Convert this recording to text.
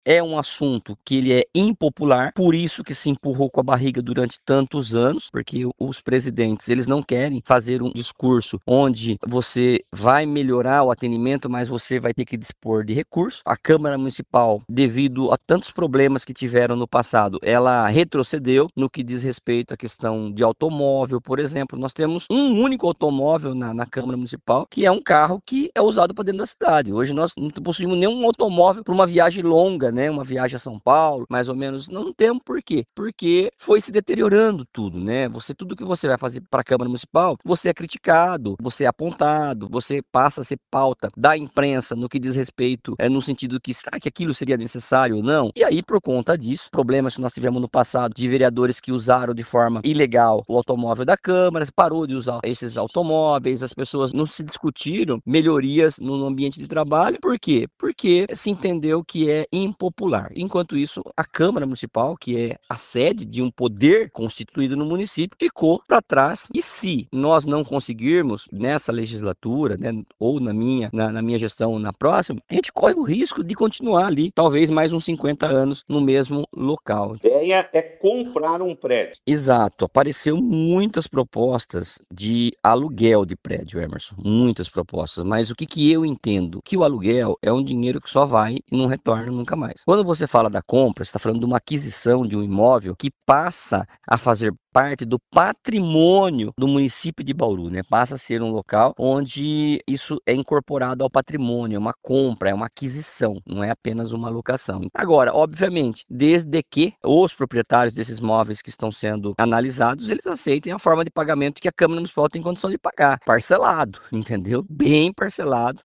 é um assunto que ele é impopular, por isso que se empurrou com a barriga durante tantos anos, porque os presidentes, eles não querem fazer um discurso onde você vai melhorar o atendimento, mas você vai ter que dispor de recursos. A Câmara Municipal, devido a tantos problemas que tiveram no passado, ela retrocedeu no que diz respeito à questão de automóvel, por exemplo. Nós temos um único automóvel na Câmara Municipal, que é um carro que é usado para dentro da cidade. Hoje nós não possuímos nenhum automóvel para uma viagem longa, né? Uma viagem a São Paulo, mais ou menos. Não temos por quê? Porque foi se deteriorando tudo, né? Tudo que você vai fazer para a Câmara Municipal, você é criticado, você é apontado, você passa a ser pauta da imprensa no que diz respeito, no sentido que será que aquilo seria necessário ou não? E aí, por conta disso, problemas que nós tivemos no passado de vereadores que usaram de forma ilegal o automóvel da Câmara, parou de usar esses automóveis, as pessoas não se discutiram melhorias no ambiente de trabalho. Por quê? Porque se entendeu que é impopular. Enquanto isso, a Câmara Municipal, que é a sede de um poder constituído no município, ficou para trás. E se nós não conseguirmos nessa legislatura, né, ou na minha gestão na próxima, a gente corre o risco de continuar ali, talvez mais uns 50 anos no mesmo local. A ideia é comprar um prédio. Exato, apareceu muitas propostas de aluguel de prédio, Emerson, muitas propostas, mas o que que eu entendo? Que o aluguel é um dinheiro que só vai e não retorna nunca mais. Quando você fala da compra, você está falando de uma aquisição de um imóvel que passa a fazer parte do patrimônio do município de Bauru, né? Passa a ser um local onde isso é incorporado ao patrimônio, é uma compra, é uma aquisição, não é apenas uma locação. Agora, obviamente, desde que os proprietários desses móveis que estão sendo analisados, eles aceitem a forma de pagamento que a Câmara Municipal tem condição de pagar, parcelado, entendeu? Bem parcelado,